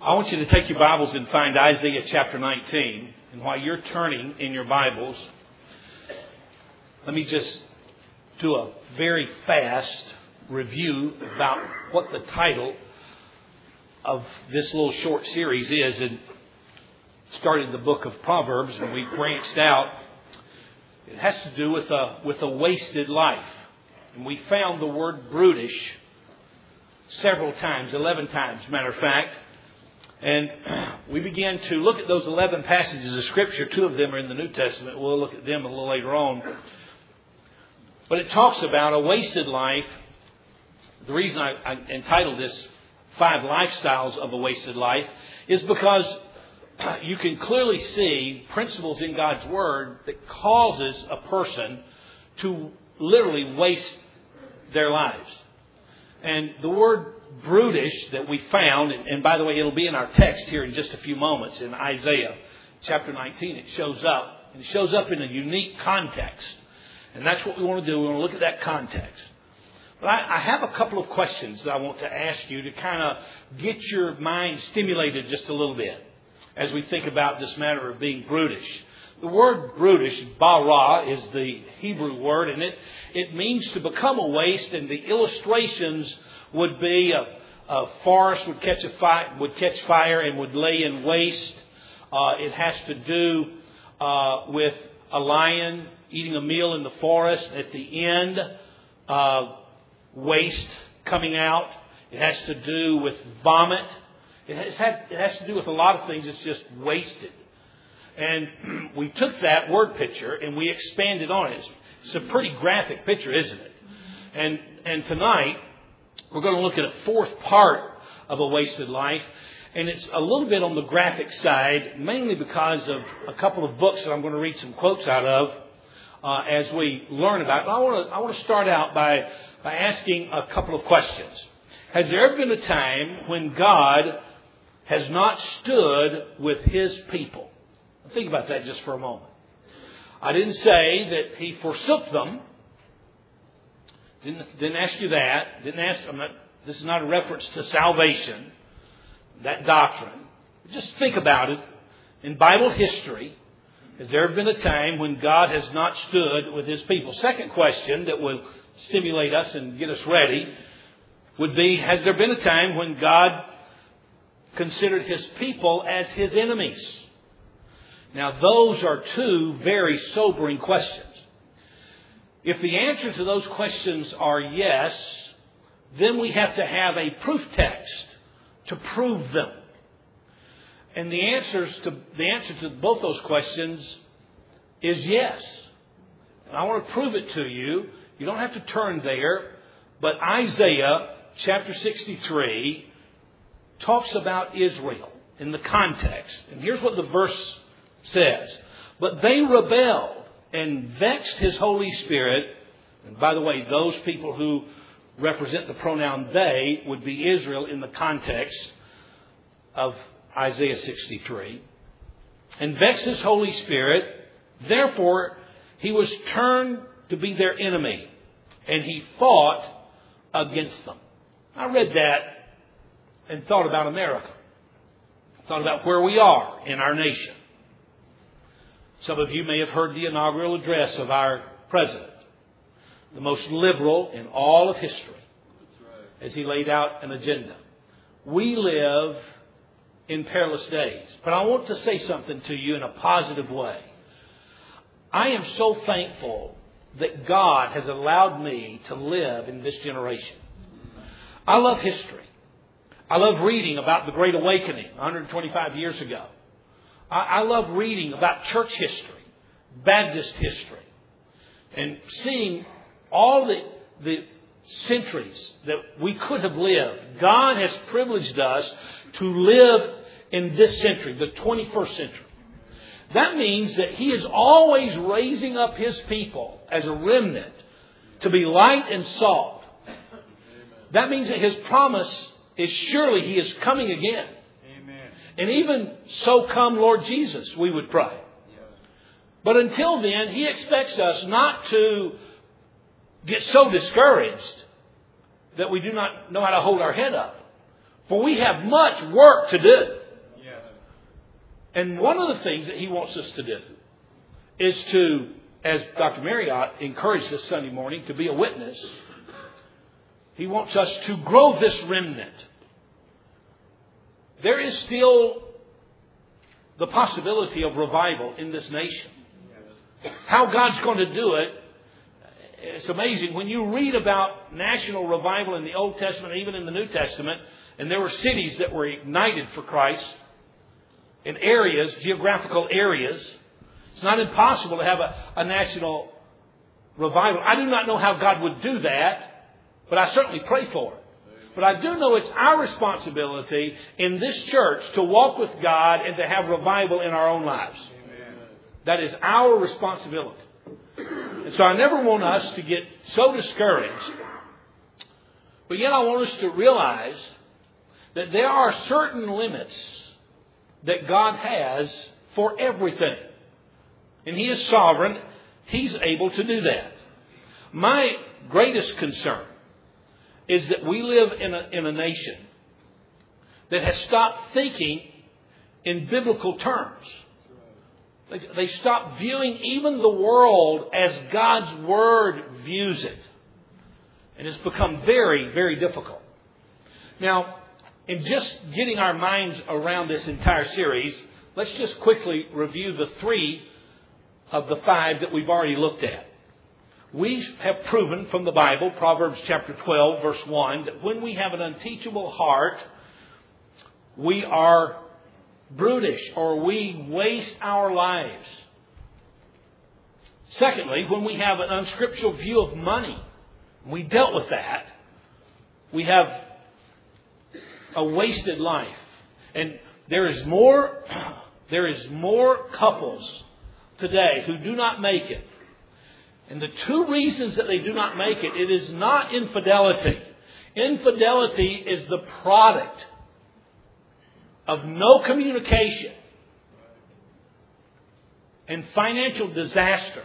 I want you to take your Bibles and find Isaiah chapter 19. And while you're turning in your Bibles, let me just do a very fast review about what the title of this little short series is. And started the book of Proverbs and we branched out. It has to do with a wasted life. And we found the word brutish several times, 11 times, matter of fact. And we began to look at those 11 passages of Scripture. 2 of them are in the New Testament. We'll look at them a little later on. But it talks about a wasted life. The reason I entitled this 5 Lifestyles of a Wasted Life is because you can clearly see principles in God's Word that causes a person to literally waste their lives. And the word brutish that we found, and by the way, it'll be in our text here in just a few moments in Isaiah chapter 19. It shows up, and it shows up in a unique context. And that's what we want to do. We want to look at that context. But I have a couple of questions that I want to ask you to kind of get your mind stimulated just a little bit as we think about this matter of being brutish. The word brutish, bara, is the Hebrew word, and it means to become a waste, and the illustrations would be a forest would catch fire and would lay in waste. It has to do with a lion eating a meal in the forest. At the end, waste coming out. It has to do with vomit. It has to do with a lot of things. It's just wasted. And we took that word picture and we expanded on it. It's a pretty graphic picture, isn't it? And tonight, we're going to look at a fourth part of a wasted life. And it's a little bit on the graphic side, mainly because of a couple of books that I'm going to read some quotes out of as we learn about it. I want to start out by asking a couple of questions. Has there ever been a time when God has not stood with His people? Think about that just for a moment. I didn't say that He forsook them. Didn't ask you that. This is not a reference to salvation, that doctrine. Just think about it. In Bible history, has there ever been a time when God has not stood with His people? Second question that will stimulate us and get us ready would be, has there been a time when God considered His people as His enemies? Now, those are 2 very sobering questions. If the answer to those questions are yes, then we have to have a proof text to prove them. And the answer to both those questions is yes. And I want to prove it to you. You don't have to turn there, but Isaiah chapter 63 talks about Israel in the context. And here's what the verse says. But they rebelled and vexed His Holy Spirit. And by the way, those people who represent the pronoun they would be Israel in the context of Isaiah 63. And vexed His Holy Spirit. Therefore, He was turned to be their enemy. And He fought against them. I read that and thought about America. Thought about where we are in our nation. Some of you may have heard the inaugural address of our president, the most liberal in all of history, as he laid out an agenda. We live in perilous days. But I want to say something to you in a positive way. I am so thankful that God has allowed me to live in this generation. I love history. I love reading about the Great Awakening 125 years ago. I love reading about church history, Baptist history, and seeing all the centuries that we could have lived. God has privileged us to live in this century, the 21st century. That means that He is always raising up His people as a remnant to be light and salt. That means that His promise is surely He is coming again. And even so come Lord Jesus, we would pray. But until then, He expects us not to get so discouraged that we do not know how to hold our head up. For we have much work to do. And one of the things that He wants us to do is to, as Dr. Marriott encouraged this Sunday morning, to be a witness. He wants us to grow this remnant. There is still the possibility of revival in this nation. How God's going to do it, it's amazing. When you read about national revival in the Old Testament, even in the New Testament, and there were cities that were ignited for Christ in areas, geographical areas, it's not impossible to have a national revival. I do not know how God would do that, but I certainly pray for it. But I do know it's our responsibility in this church to walk with God and to have revival in our own lives. Amen. That is our responsibility. And so I never want us to get so discouraged. But yet I want us to realize that there are certain limits that God has for everything. And He is sovereign. He's able to do that. My greatest concern is that we live in a nation that has stopped thinking in biblical terms. They stopped viewing even the world as God's Word views it. And it's become very, very difficult. Now, in just getting our minds around this entire series, let's just quickly review the 3 of the 5 that we've already looked at. We have proven from the Bible, Proverbs chapter 12, verse 1, that when we have an unteachable heart, we are brutish or we waste our lives. Secondly, when we have an unscriptural view of money, we dealt with that, we have a wasted life. And there is more couples today who do not make it. And the 2 reasons that they do not make it, it is not infidelity. Infidelity is the product of no communication and financial disaster.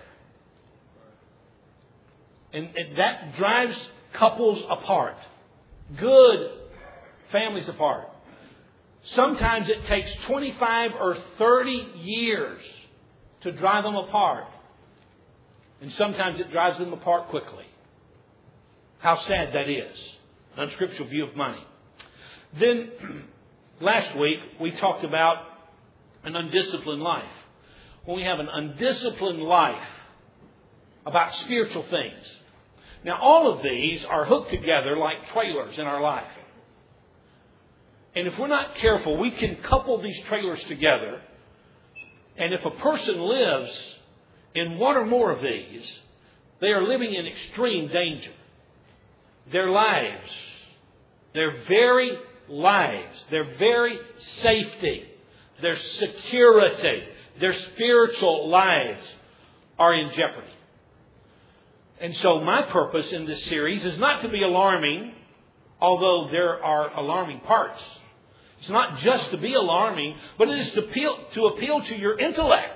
And that drives couples apart. Good families apart. Sometimes it takes 25 or 30 years to drive them apart. And sometimes it drives them apart quickly. How sad that is. An unscriptural view of money. Then, last week, we talked about an undisciplined life. When we have an undisciplined life about spiritual things. Now, all of these are hooked together like trailers in our life. And if we're not careful, we can couple these trailers together. And if a person lives in one or more of these, they are living in extreme danger. Their lives, their very lives, their very safety, their security, their spiritual lives are in jeopardy. And so my purpose in this series is not to be alarming, although there are alarming parts. It's not just to be alarming, but it is to appeal to your intellect.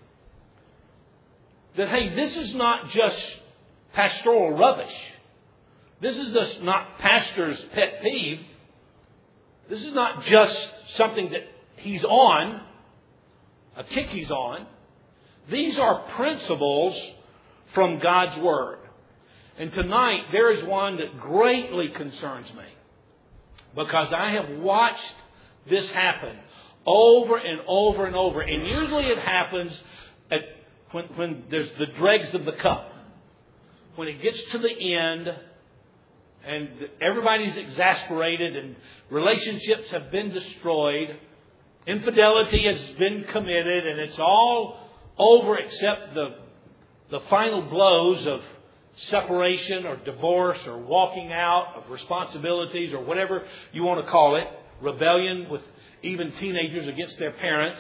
That, hey, this is not just pastoral rubbish. This is just not pastor's pet peeve. This is not just something that he's on, a kick he's on. These are principles from God's Word. And tonight, there is one that greatly concerns me. Because I have watched this happen over and over and over. And usually it happens when there's the dregs of the cup. When it gets to the end and everybody's exasperated and relationships have been destroyed. Infidelity has been committed and it's all over except the final blows of separation or divorce or walking out of responsibilities or whatever you want to call it. Rebellion with even teenagers against their parents.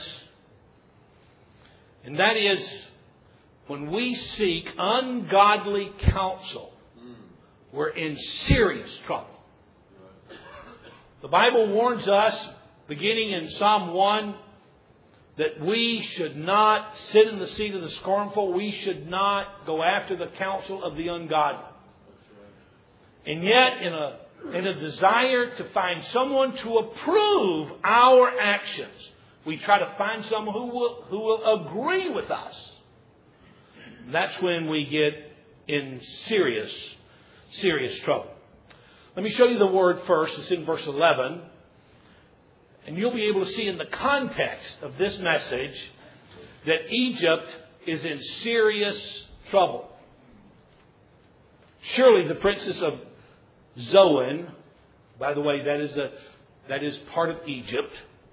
And that is when we seek ungodly counsel, we're in serious trouble. The Bible warns us, beginning in Psalm 1, that we should not sit in the seat of the scornful. We should not go after the counsel of the ungodly. And yet, in a and a desire to find someone to approve our actions. We try to find someone who will agree with us. That's when we get in serious trouble. Let me show you the word first. It's in verse 11. And you'll be able to see in the context of this message that Egypt is in serious trouble. Surely the princess of Zoan, by the way, that is part of Egypt,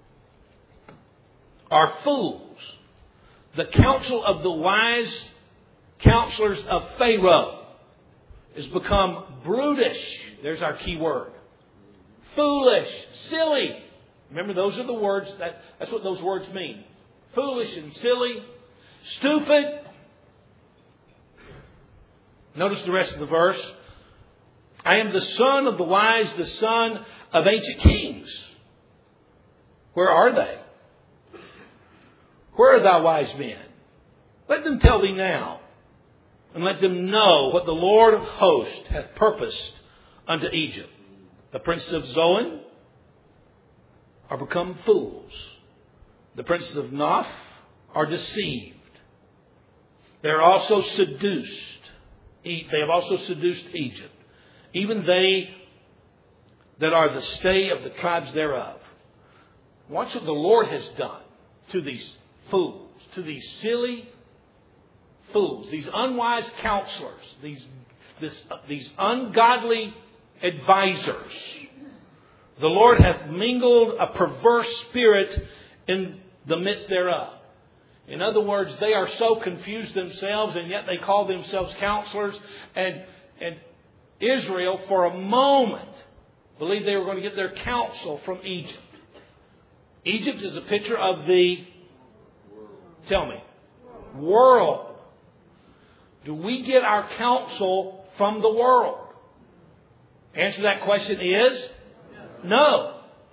are fools. The counsel of the wise counselors of Pharaoh has become brutish. There's our key word. Foolish, silly. Remember, those are the words, that's what those words mean. Foolish and silly, stupid. Notice the rest of the verse. I am the son of the wise, the son of ancient kings. Where are they? Where are thy wise men? Let them tell thee now, and let them know what the Lord of hosts hath purposed unto Egypt. The princes of Zoan are become fools. The princes of Noph are deceived. They are also seduced. They have also seduced Egypt, even they that are the stay of the tribes thereof. Watch what the Lord has done to these fools, to these silly fools, these unwise counselors, these ungodly advisors. The Lord hath mingled a perverse spirit in the midst thereof. In other words, they are so confused themselves, and yet they call themselves counselors. And Israel, for a moment, believed they were going to get their counsel from Egypt. Egypt is a picture of the, tell me, world. Do we get our counsel from the world? Answer to that question is no.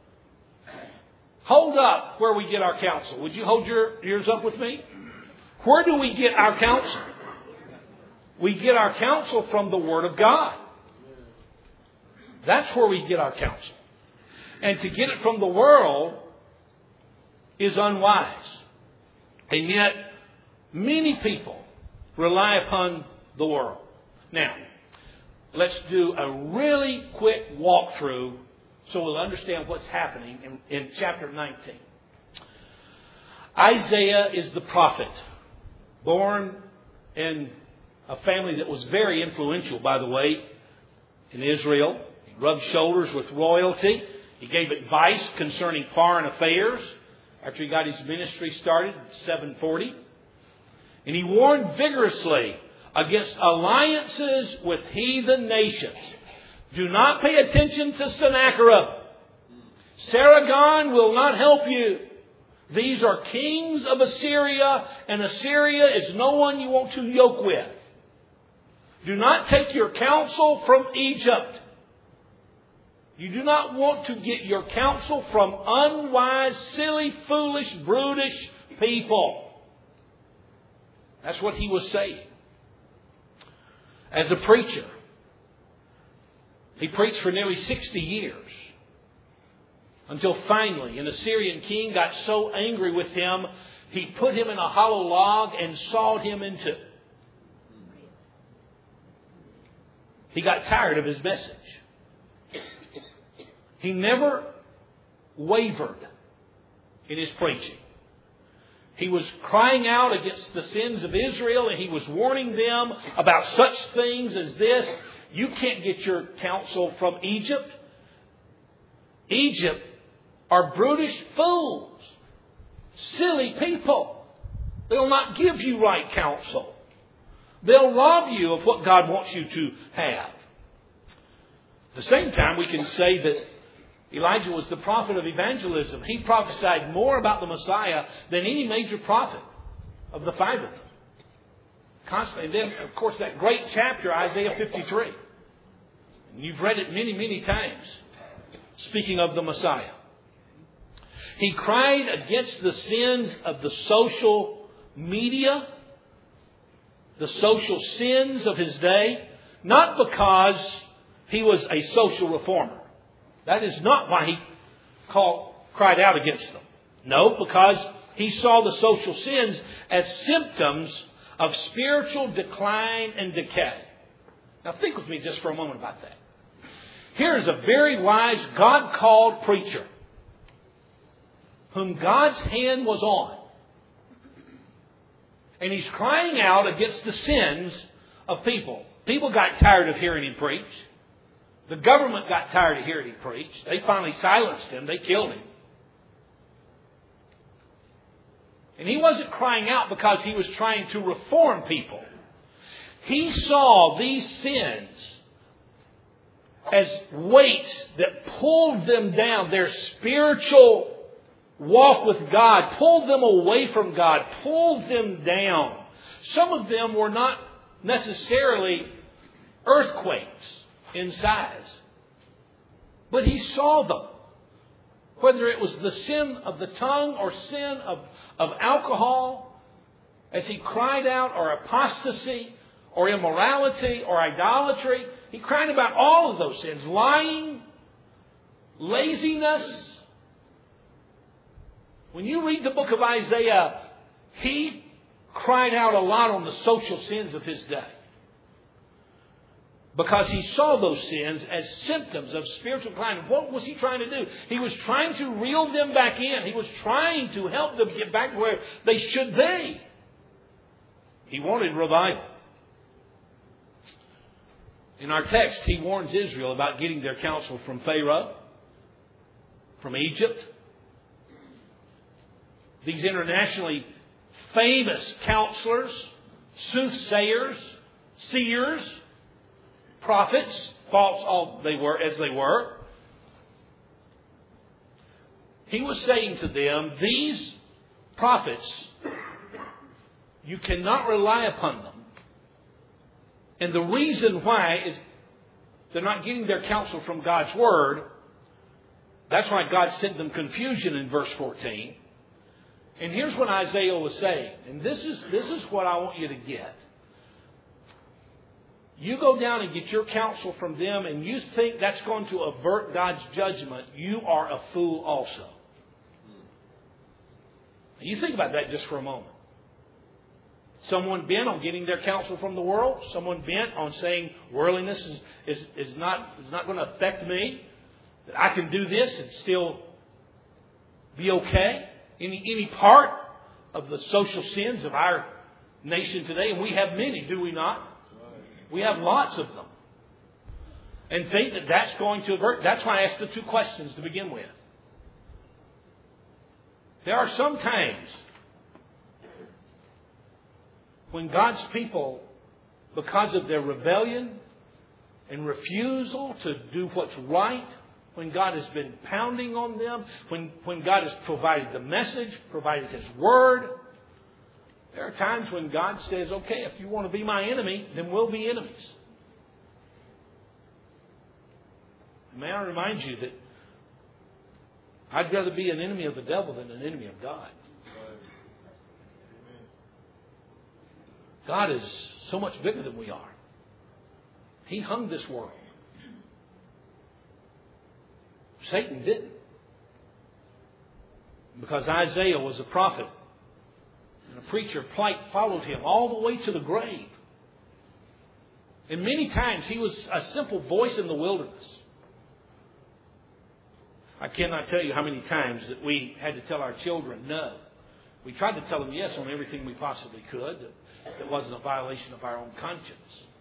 Hold up where we get our counsel. Would you hold your ears up with me? Where do we get our counsel? We get our counsel from the Word of God. That's where we get our counsel. And to get it from the world is unwise. And yet, many people rely upon the world. Now, let's do a really quick walkthrough so we'll understand what's happening in chapter 19. Isaiah is the prophet, born in a family that was very influential, by the way, in Israel. He rubbed shoulders with royalty. He gave advice concerning foreign affairs after he got his ministry started in 740. And he warned vigorously against alliances with heathen nations. Do not pay attention to Sennacherib. Sargon will not help you. These are kings of Assyria, and Assyria is no one you want to yoke with. Do not take your counsel from Egypt. You do not want to get your counsel from unwise, silly, foolish, brutish people. That's what he was saying. As a preacher, he preached for nearly 60 years. Until finally, an Assyrian king got so angry with him, he put him in a hollow log and sawed him in two. He got tired of his message. He never wavered in his preaching. He was crying out against the sins of Israel, and he was warning them about such things as this. You can't get your counsel from Egypt. Egypt are brutish fools, silly people. They'll not give you right counsel. They'll rob you of what God wants you to have. At the same time, we can say that Elijah was the prophet of evangelism. He prophesied more about the Messiah than any major prophet of the five of them. Constantly. And then, of course, that great chapter, Isaiah 53. And you've read it many, many times. Speaking of the Messiah. He cried against the sins of the social media, the social sins of his day, not because he was a social reformer. That is not why he cried out against them. No, because he saw the social sins as symptoms of spiritual decline and decay. Now think with me just for a moment about that. Here is a very wise, God-called preacher whom God's hand was on. And he's crying out against the sins of people. People got tired of hearing him preach. The government got tired of hearing him preach. They finally silenced him. They killed him. And he wasn't crying out because he was trying to reform people. He saw these sins as weights that pulled them down. Their spiritual walk with God pulled them away from God, pulled them down. Some of them were not necessarily earthquakes in size, but he saw them. Whether it was the sin of the tongue or sin of alcohol, as he cried out, or apostasy, or immorality, or idolatry. He cried about all of those sins. Lying, laziness. When you read the book of Isaiah, he cried out a lot on the social sins of his day. Because he saw those sins as symptoms of spiritual decline. And what was he trying to do? He was trying to reel them back in. He was trying to help them get back to where they should be. He wanted revival. In our text, he warns Israel about getting their counsel from Pharaoh, from Egypt. These internationally famous counselors, soothsayers, seers, prophets, false as they were. He was saying to them, these prophets, you cannot rely upon them. And the reason why is they're not getting their counsel from God's Word. That's why God sent them confusion in verse 14. And here's what Isaiah was saying. And this is what I want you to get. You go down and get your counsel from them and you think that's going to avert God's judgment, you are a fool also. You think about that just for a moment. Someone bent on getting their counsel from the world. Someone bent on saying worldliness is not going to affect me. That I can do this and still be okay. Any part of the social sins of our nation today, and we have many, do we not? We have lots of them. And think that that's going to avert. That's why I asked the two questions to begin with. There are some times when God's people, because of their rebellion and refusal to do what's right, when God has been pounding on them, when God has provided the message, provided His Word, there are times when God says, okay, if you want to be my enemy, then we'll be enemies. May I remind you that I'd rather be an enemy of the devil than an enemy of God. God is so much bigger than we are. He hung this world. Satan didn't. Because Isaiah was a prophet. And a preacher followed him all the way to the grave. And many times he was a simple voice in the wilderness. I cannot tell you how many times that we had to tell our children no. We tried to tell them yes on everything we possibly could. That wasn't a violation of our own conscience.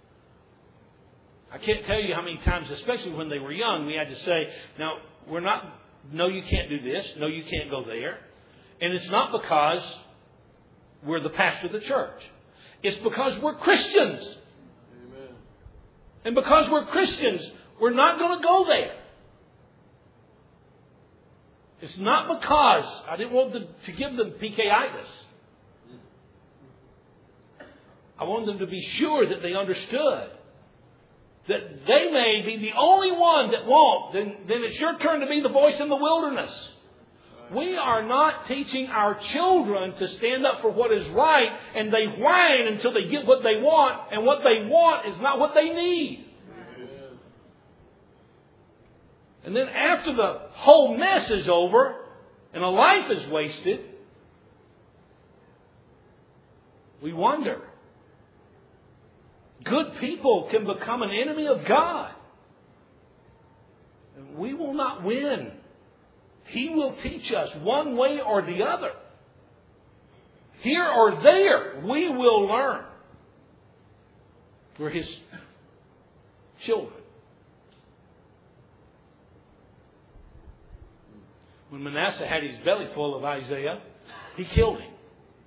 I can't tell you how many times, especially when they were young, we had to say, no, you can't do this. No, you can't go there. And it's not because we're the pastor of the church. It's because we're Christians. Amen. And because we're Christians, we're not going to go there. It's not because I didn't want to give them PKitis. I wanted them to be sure that they understood that they may be the only one that won't. Then it's your turn to be the voice in the wilderness. We are not teaching our children to stand up for what is right, and they whine until they get what they want, and what they want is not what they need. And then after the whole mess is over and a life is wasted, we wonder. Good people can become an enemy of God. And we will not win. He will teach us one way or the other. Here or there, we will learn. We're His children. When Manasseh had his belly full of Isaiah, he killed him.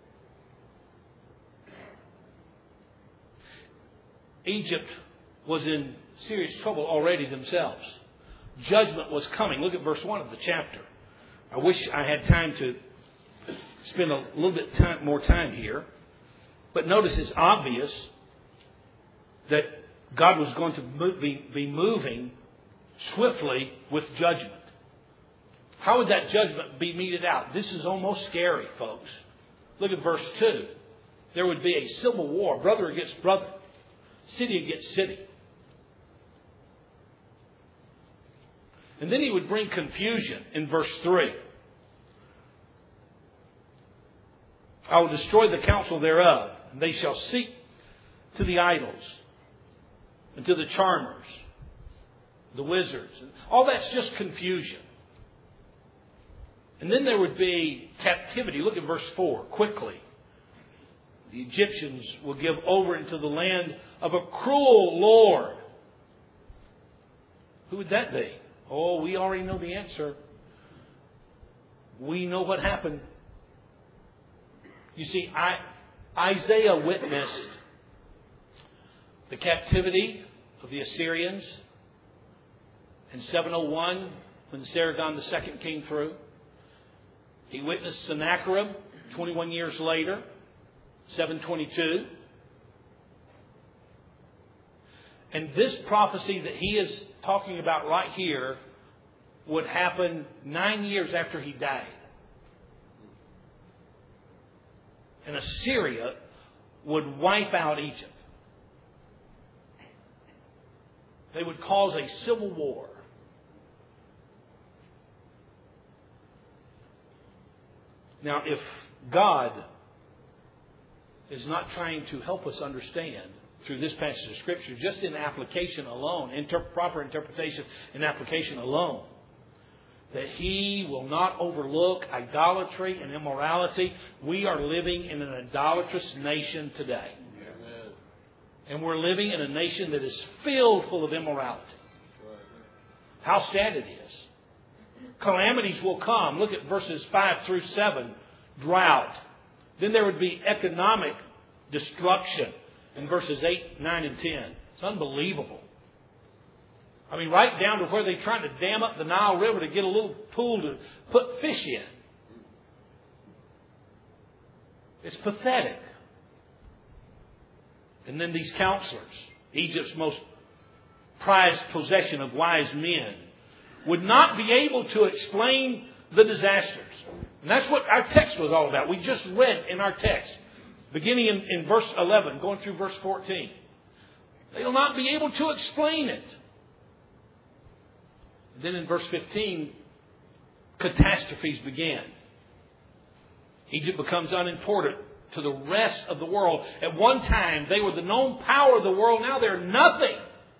Egypt was in serious trouble already themselves. Judgment was coming. Look at verse 1 of the chapter. I wish I had time to spend a little bit more time here. But notice it's obvious that God was going to be moving swiftly with judgment. How would that judgment be meted out? This is almost scary, folks. Look at verse 2. There would be a civil war, brother against brother, city against city. And then He would bring confusion in verse 3. I will destroy the counsel thereof, and they shall seek to the idols and to the charmers, the wizards. All that's just confusion. And then there would be captivity. Look at verse 4 quickly. The Egyptians will give over into the land of a cruel lord. Who would that be? Oh, we already know the answer. We know what happened. You see, Isaiah witnessed the captivity of the Assyrians in 701 when Sargon II came through. He witnessed Sennacherib 21 years later, 722. And this prophecy that he is talking about right here would happen 9 years after he died. And Assyria would wipe out Egypt. They would cause a civil war. Now, if God is not trying to help us understand through this passage of Scripture, just in application alone, proper interpretation and application alone, that He will not overlook idolatry and immorality. We are living in an idolatrous nation today. Amen. And we're living in a nation that is filled full of immorality. How sad it is. Calamities will come. Look at verses 5 through 7. Drought. Then there would be economic destruction in verses 8, 9, and 10. It's unbelievable. I mean, right down to where they're trying to dam up the Nile River to get a little pool to put fish in. It's pathetic. And then these counselors, Egypt's most prized possession of wise men, would not be able to explain the disasters. And that's what our text was all about. We just read in our text, beginning in verse 11, going through verse 14. They will not be able to explain it. Then in verse 15, catastrophes began. Egypt becomes unimportant to the rest of the world. At one time, they were the known power of the world. Now they're nothing.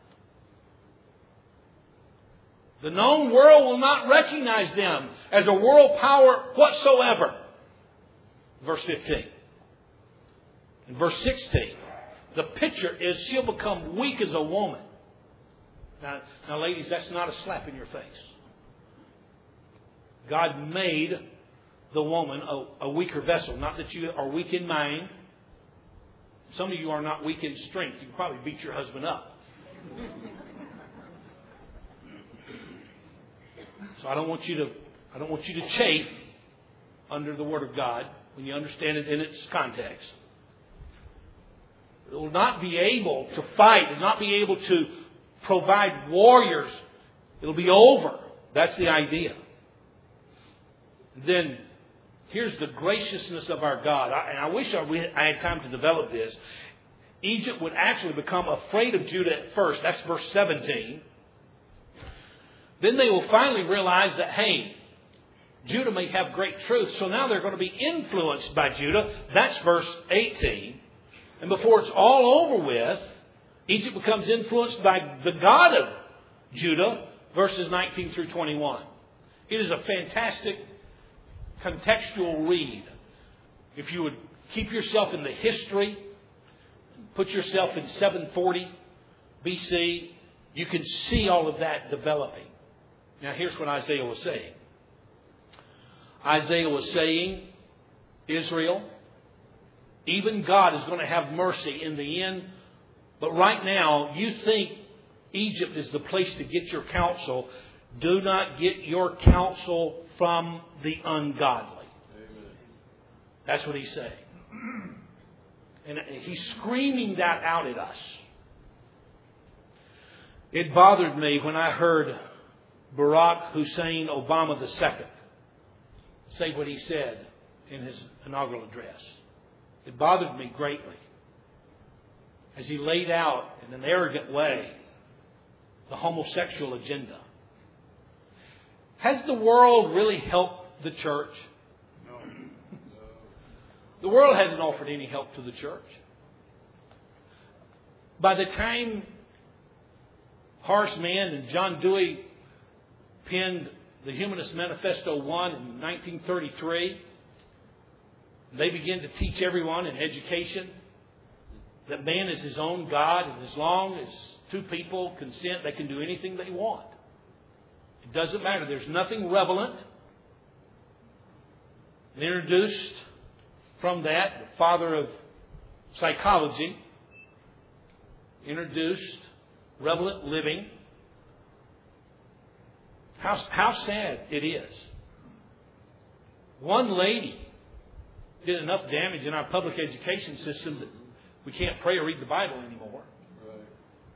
The known world will not recognize them as a world power whatsoever. Verse 15. In verse 16, the picture is she'll become weak as a woman. Now, ladies, that's not a slap in your face. God made the woman a weaker vessel. Not that you are weak in mind. Some of you are not weak in strength. You can probably beat your husband up. So I don't want you to chafe under the Word of God when you understand it in its context. It will not be able to fight. It will not be able to provide warriors. It'll be over. That's the idea. Then here's the graciousness of our God. I wish I had time to develop this. Egypt would actually become afraid of Judah at first. That's verse 17. Then they will finally realize that, hey, Judah may have great truth. So now they're going to be influenced by Judah. That's verse 18. And before it's all over with, Egypt becomes influenced by the God of Judah, verses 19 through 21. It is a fantastic contextual read. If you would keep yourself in the history, put yourself in 740 BC, you can see all of that developing. Now here's what Isaiah was saying. Isaiah was saying, Israel, even God is going to have mercy in the end. But right now, you think Egypt is the place to get your counsel. Do not get your counsel from the ungodly. Amen. That's what he's saying. And he's screaming that out at us. It bothered me when I heard Barack Hussein Obama II say what he said in his inaugural address. It bothered me greatly as he laid out in an arrogant way the homosexual agenda. Has the world really helped the church? No. The world hasn't offered any help to the church. By the time Horace Mann and John Dewey penned the Humanist Manifesto 1 in 1933, they began to teach everyone in education that man is his own God, and as long as two people consent, they can do anything they want. It doesn't matter. There's nothing relevant. Introduced from that, the father of psychology, introduced relevant living. How sad it is. One lady did enough damage in our public education system that we can't pray or read the Bible anymore. Right.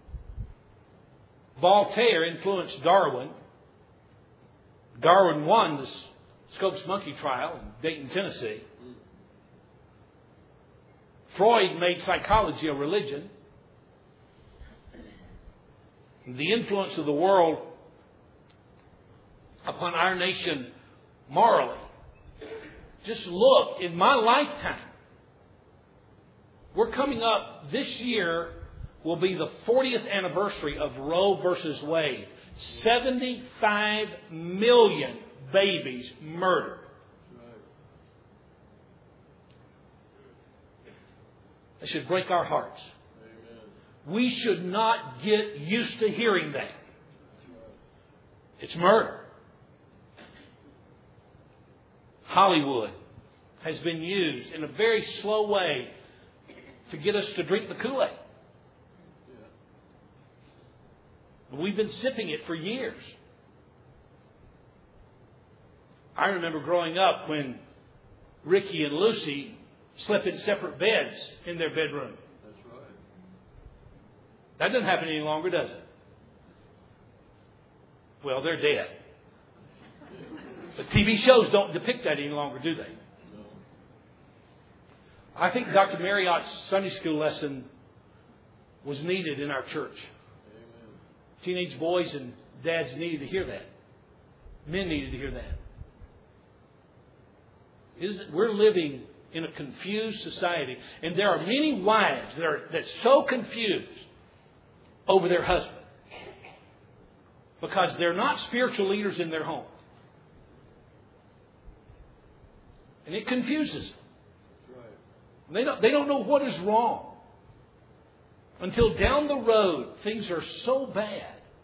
Voltaire influenced Darwin. Darwin won the Scopes monkey trial in Dayton, Tennessee. Freud made psychology a religion. The influence of the world upon our nation morally. Just look, in my lifetime, we're coming up, this year will be the 40th anniversary of Roe versus Wade. 75 million babies murdered. That should break our hearts. Amen. We should not get used to hearing that. It's murder. Hollywood has been used in a very slow way to get us to drink the Kool-Aid. We've been sipping it for years. I remember growing up when Ricky and Lucy slept in separate beds in their bedroom. That's right. That doesn't happen any longer, does it? Well, they're dead. But TV shows don't depict that any longer, do they? No. I think Dr. Marriott's Sunday school lesson was needed in our church. Amen. Teenage boys and dads needed to hear that. Men needed to hear that. We're living in a confused society. And there are many wives that's so confused over their husband because they're not spiritual leaders in their home. And it confuses them. They don't know what is wrong. Until down the road, things are so bad.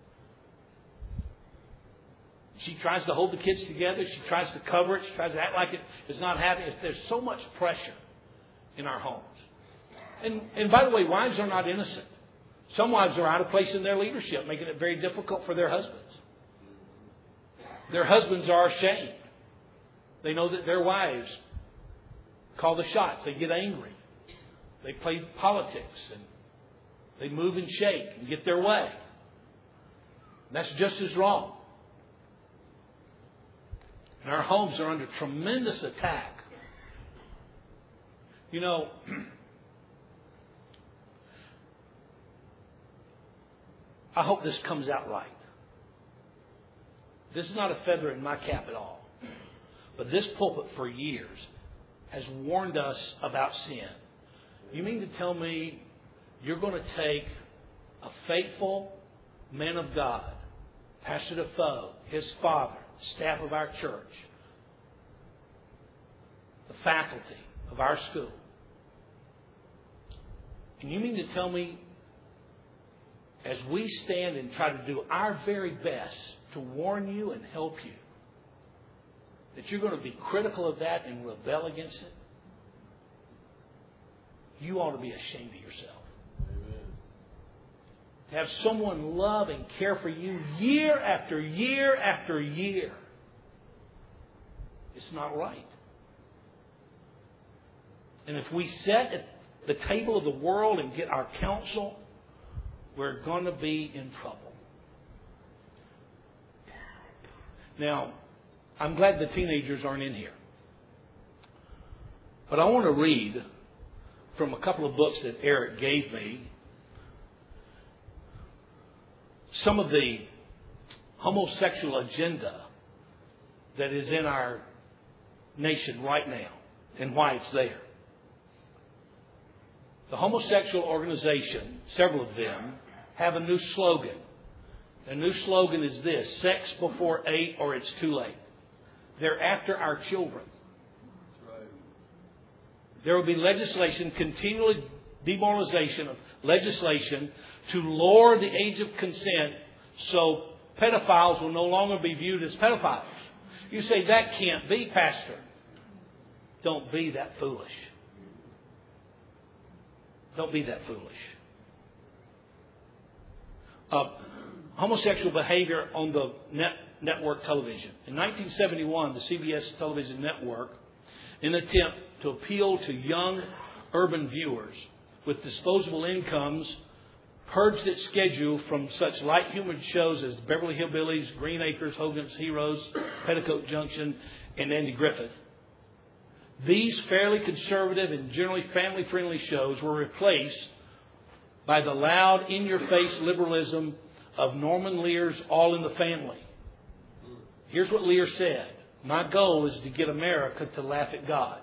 She tries to hold the kids together. She tries to cover it. She tries to act like it's not happening. There's so much pressure in our homes. And by the way, wives are not innocent. Some wives are out of place in their leadership, making it very difficult for their husbands. Their husbands are ashamed. They know that their wives call the shots. They get angry. They play politics and they move and shake and get their way. And that's just as wrong. And our homes are under tremendous attack. You know, I hope this comes out right. This is not a feather in my cap at all. But this pulpit for years has warned us about sin. You mean to tell me you're going to take a faithful man of God, Pastor Defoe, his father, staff of our church, the faculty of our school, and you mean to tell me, as we stand and try to do our very best to warn you and help you, that you're going to be critical of that and rebel against it? You ought to be ashamed of yourself. Amen. To have someone love and care for you year after year after year. It's not right. And if we sit at the table of the world and get our counsel, we're going to be in trouble. Now, I'm glad the teenagers aren't in here. But I want to read from a couple of books that Eric gave me some of the homosexual agenda that is in our nation right now and why it's there. The homosexual organization, several of them, have a new slogan. The new slogan is this: sex before 8 or it's too late. They're after our children. There will be legislation, continually demoralization of legislation to lower the age of consent so pedophiles will no longer be viewed as pedophiles. You say, that can't be, Pastor. Don't be that foolish. Don't be that foolish. Homosexual behavior on the network television. In 1971, the CBS television network, in an attempt to appeal to young urban viewers with disposable incomes, purged its schedule from such light human shows as Beverly Hillbillies, Green Acres, Hogan's Heroes, Petticoat Junction, and Andy Griffith. These fairly conservative and generally family-friendly shows were replaced by the loud, in-your-face liberalism of Norman Lear's All in the Family. Here's what Lear said: my goal is to get America to laugh at God.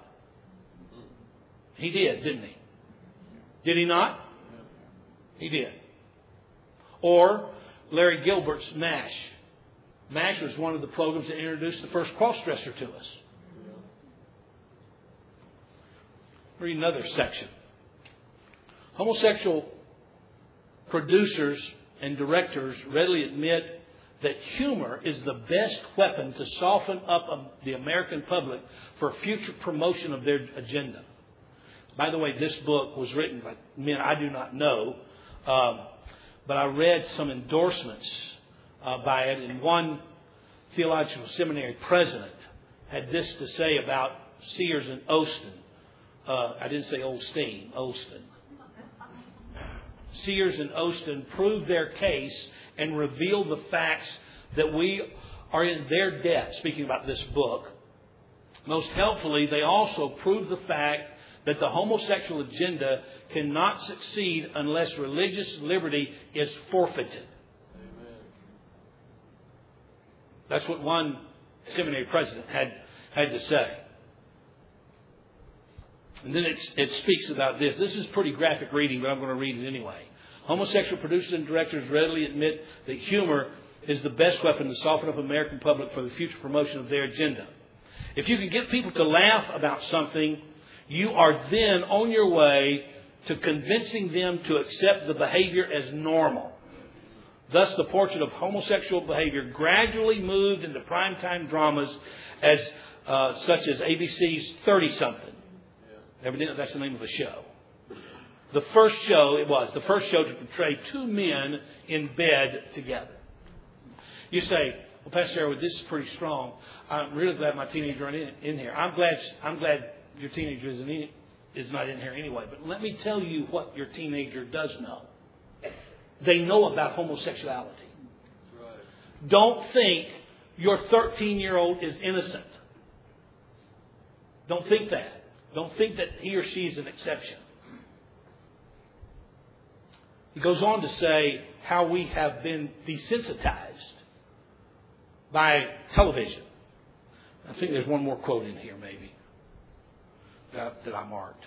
He did, didn't he? Did he not? He did. Or Larry Gilbert's MASH. MASH was one of the programs that introduced the first cross-dresser to us. Read another section. Homosexual producers and directors readily admit that humor is the best weapon to soften up the American public for future promotion of their agenda. By the way, this book was written by men I do not know, but I read some endorsements by it, and one theological seminary president had this to say about Sears and Olson. I didn't say Olstein, Olston. Sears and Olson proved their case and revealed the facts that we are in their debt. Speaking about this book, most helpfully, they also proved the fact that the homosexual agenda cannot succeed unless religious liberty is forfeited. Amen. That's what one seminary president had to say. And then it speaks about this. This is pretty graphic reading, but I'm going to read it anyway. Homosexual producers and directors readily admit that humor is the best weapon to soften up the American public for the future promotion of their agenda. If you can get people to laugh about something, you are then on your way to convincing them to accept the behavior as normal. Thus, the portrait of homosexual behavior gradually moved into primetime dramas as such as ABC's 30-something. Evidently, that's the name of the show. The first show to portray two men in bed together. You say, well, Pastor Sherwood, this is pretty strong. I'm really glad my teenager isn't in here. I'm glad your teenager is not in here anyway. But let me tell you what your teenager does know. They know about homosexuality. Right. Don't think your 13-year-old is innocent. Don't think that. Don't think that he or she is an exception. He goes on to say how we have been desensitized by television. I think there's one more quote in here maybe that I marked.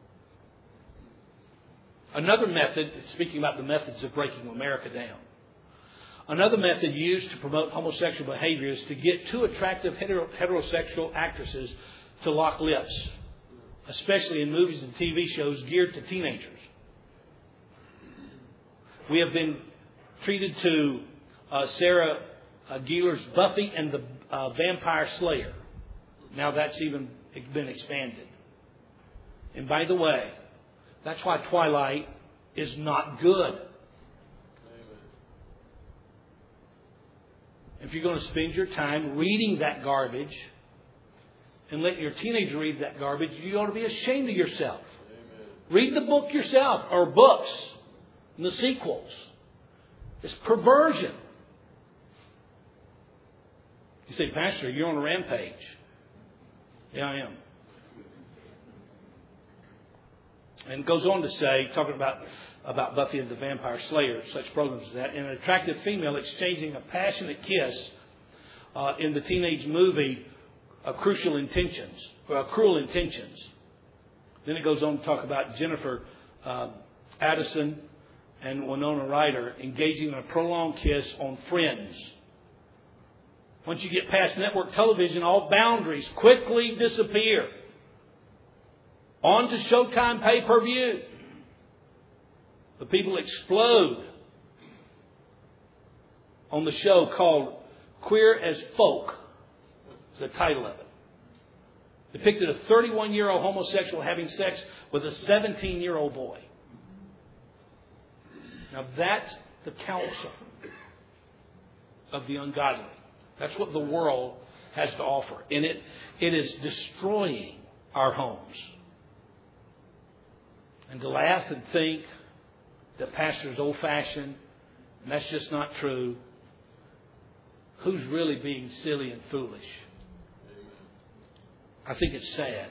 Another method, speaking about the methods of breaking America down, another method used to promote homosexual behavior is to get two attractive heterosexual actresses to lock lips, especially in movies and TV shows geared to teenagers. We have been treated to Sarah Gellar's Buffy and the Vampire Slayer. Now that's even been expanded. And by the way, that's why Twilight is not good. If you're going to spend your time reading that garbage and let your teenager read that garbage, you ought to be ashamed of yourself. Amen. Read the book yourself, or books, and the sequels. It's perversion. You say, Pastor, you're on a rampage. Yeah, I am. And it goes on to say, talking about Buffy and the Vampire Slayer, such programs as that, and an attractive female exchanging a passionate kiss in the teenage movie Cruel Intentions. Then it goes on to talk about Jennifer Addison and Winona Ryder engaging in a prolonged kiss on Friends. Once you get past network television, all boundaries quickly disappear. On to Showtime pay-per-view. The people explode on the show called Queer as Folk. It's the title of it. Depicted a 31-year-old homosexual having sex with a 17-year-old boy. Now that's the counsel of the ungodly. That's what the world has to offer. And it is destroying our homes. And to laugh and think that pastor's old-fashioned, and that's just not true. Who's really being silly and foolish? I think it's sad.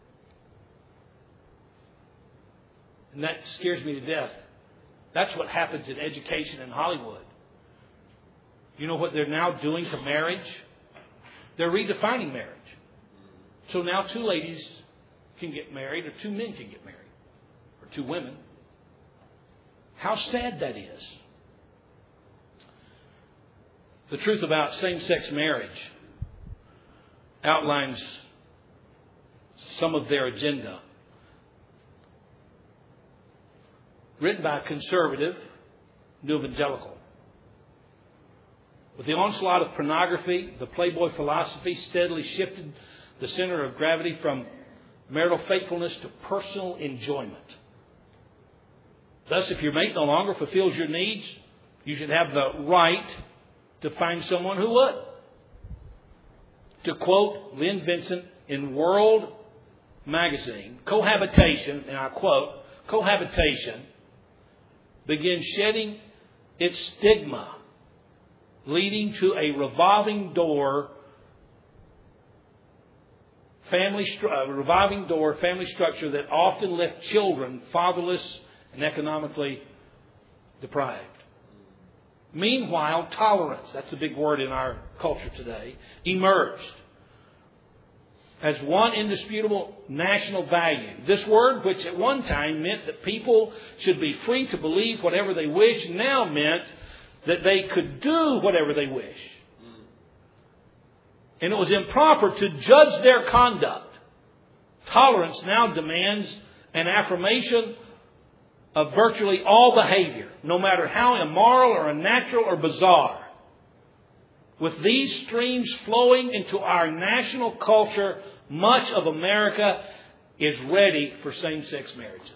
And that scares me to death. That's what happens in education in Hollywood. You know what they're now doing to marriage? They're redefining marriage. So now two ladies can get married, or two men can get married, or two women. How sad that is. The truth about same-sex marriage outlines some of their agenda. Written by a conservative, New Evangelical. With the onslaught of pornography, the Playboy philosophy steadily shifted the center of gravity from marital faithfulness to personal enjoyment. Thus, if your mate no longer fulfills your needs, you should have the right to find someone who would. To quote Lynn Vincent in World Magazine, cohabitation, and I quote, cohabitation begins shedding its stigma, leading to a revolving door family structure that often left children fatherless and economically deprived. Meanwhile, tolerance, that's a big word in our culture today, emerged as one indisputable national value. This word, which at one time meant that people should be free to believe whatever they wish, now meant that they could do whatever they wish. And it was improper to judge their conduct. Tolerance now demands an affirmation of virtually all behavior, no matter how immoral or unnatural or bizarre. With these streams flowing into our national culture, much of America is ready for same-sex marriages.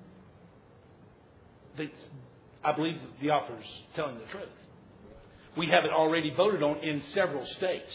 I believe the author is telling the truth. We have it already voted on in several states.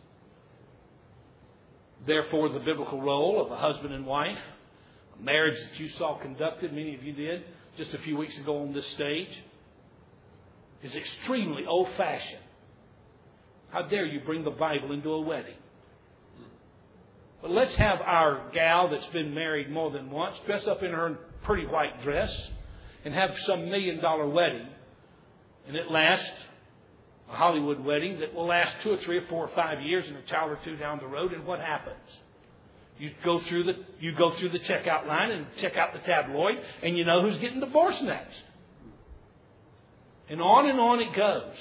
Therefore, the biblical role of a husband and wife, a marriage that you saw conducted, many of you did, just a few weeks ago on this stage, is extremely old-fashioned. How dare you bring the Bible into a wedding? But let's have our gal that's been married more than once dress up in her pretty white dress and have some $1 million wedding. And it lasts a Hollywood wedding that will last 2 or 3 or 4 or 5 years and a child or two down the road, and what happens? You go through the checkout line and check out the tabloid, and you know who's getting divorced next. And on it goes.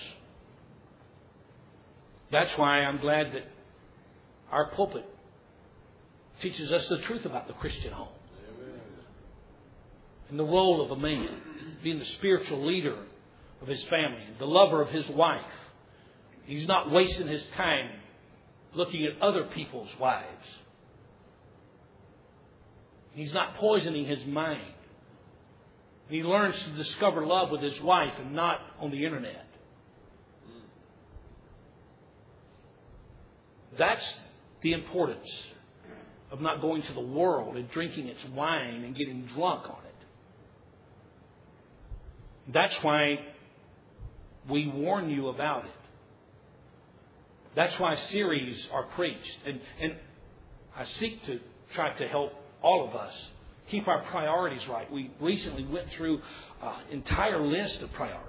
That's why I'm glad that our pulpit teaches us the truth about the Christian home. Amen. And the role of a man, being the spiritual leader of his family, the lover of his wife. He's not wasting his time looking at other people's wives. He's not poisoning his mind. He learns to discover love with his wife and not on the internet. That's the importance of not going to the world and drinking its wine and getting drunk on it. That's why we warn you about it. That's why series are preached. And I seek to try to help all of us keep our priorities right. We recently went through an entire list of priorities.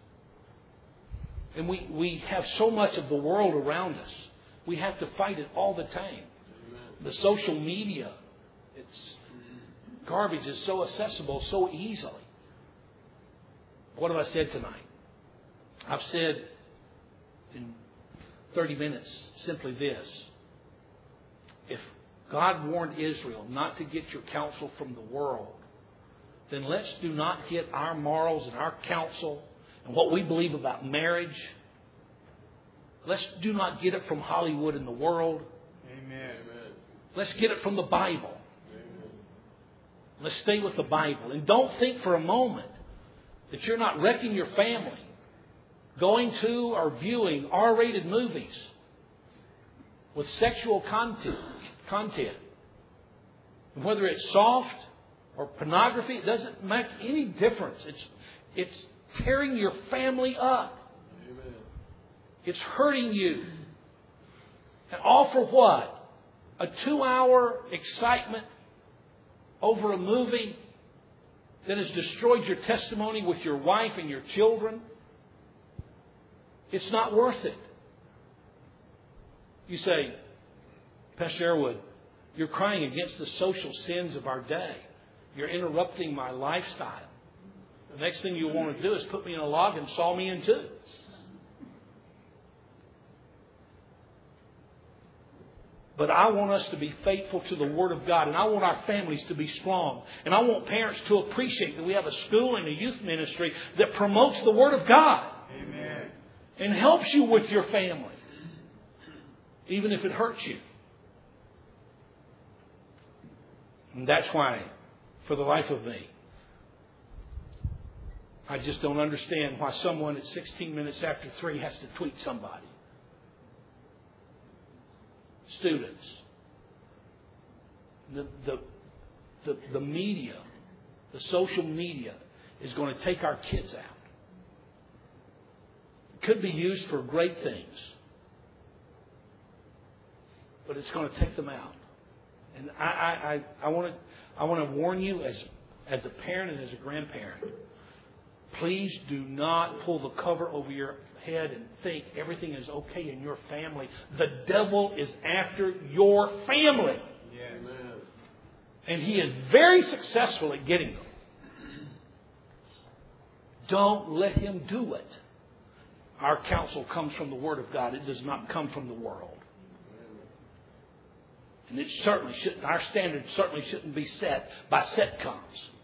And we have so much of the world around us. We have to fight it all the time. The social media, it's garbage is so accessible so easily. What have I said tonight? I've said in 30 minutes simply this. If God warned Israel not to get your counsel from the world, then let's do not get our morals and our counsel and what we believe about marriage. Let's do not get it from Hollywood and the world. Amen. Let's get it from the Bible. Amen. Let's stay with the Bible. And don't think for a moment that you're not wrecking your family going to or viewing R-rated movies with sexual content. And whether it's soft or pornography, it doesn't make any difference. It's tearing your family up. Amen. It's hurting you. And all for what? A 2-hour excitement over a movie that has destroyed your testimony with your wife and your children? It's not worth it. You say, Pastor Airwood, you're crying against the social sins of our day. You're interrupting my lifestyle. The next thing you want to do is put me in a log and saw me in two. But I want us to be faithful to the Word of God. And I want our families to be strong. And I want parents to appreciate that we have a school and a youth ministry that promotes the Word of God. Amen. And helps you with your family. Even if it hurts you. And that's why, for the life of me, I just don't understand why someone at 16 minutes after 3 has to tweet somebody. Students, the media, the social media is going to take our kids out. It could be used for great things, but it's going to take them out. And I want to warn you as a parent and as a grandparent, please do not pull the cover over your head and think everything is okay in your family. The devil is after your family. Yeah. And he is very successful at getting them. Don't let him do it. Our counsel comes from the Word of God. It does not come from the world. And it certainly shouldn't. Our standards certainly shouldn't be set by sitcoms.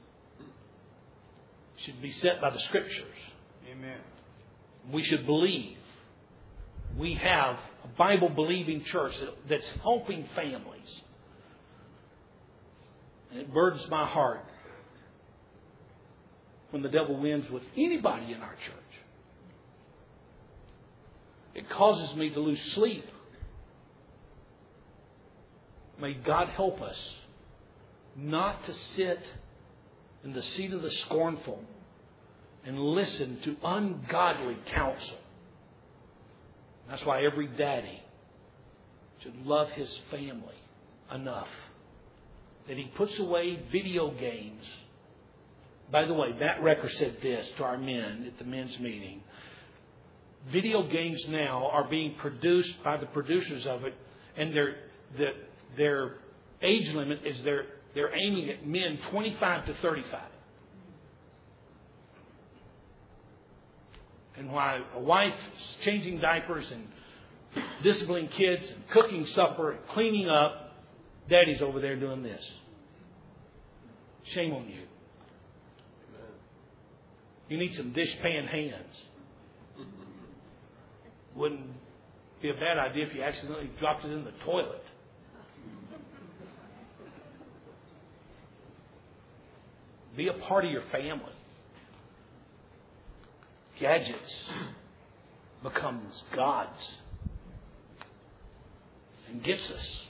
It should be set by the Scriptures. Amen. We should believe. We have a Bible-believing church that's helping families. And it burdens my heart when the devil wins with anybody in our church. It causes me to lose sleep. May God help us not to sit in the seat of the scornful and listen to ungodly counsel. That's why every daddy should love his family enough that he puts away video games. By the way, Matt Recker said this to our men at the men's meeting. video games now are being produced by the producers of it, and their age limit is they're aiming at men 25 to 35. And while a wife is changing diapers and disciplining kids and cooking supper and cleaning up, Daddy's over there doing this. Shame on you. You need some dishpan hands. Wouldn't be a bad idea if you accidentally dropped it in the toilet. Be a part of your family. Gadgets becomes gods and gets us.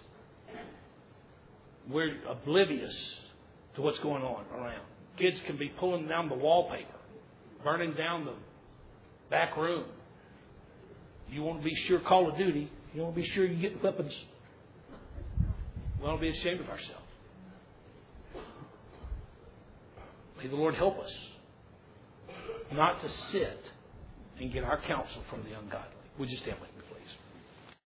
We're oblivious to what's going on around. Kids can be pulling down the wallpaper, burning down the back room. You want to be sure Call of Duty. You want to be sure you get weapons. We want to be ashamed of ourselves. May the Lord help us not to sit and get our counsel from the ungodly. Would you stand with me, please?